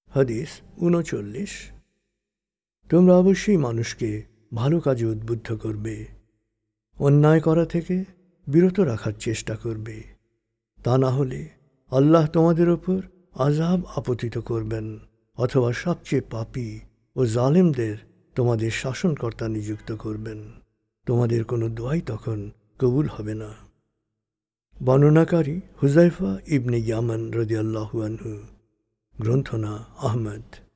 হাদিস ৩৯। তোমরা অবশ্যই মানুষকে ভালো কাজে উদ্বুদ্ধ করবে, অন্যায় করা থেকে বিরত রাখার চেষ্টা করবে। তা না হলে আল্লাহ তোমাদের ওপর আযাব আপতিত করবেন, অথবা সবচেয়ে পাপী ও জালেমদের তোমাদের শাসনকর্তা নিযুক্ত করবেন। তোমাদের কোনো দোয়াই তখন কবুল হবে না। বর্ণনাকারী হুযায়ফা ইবনে ইয়ামান রাদিয়াল্লাহু আনহু। গ্রন্থনা আহমদ।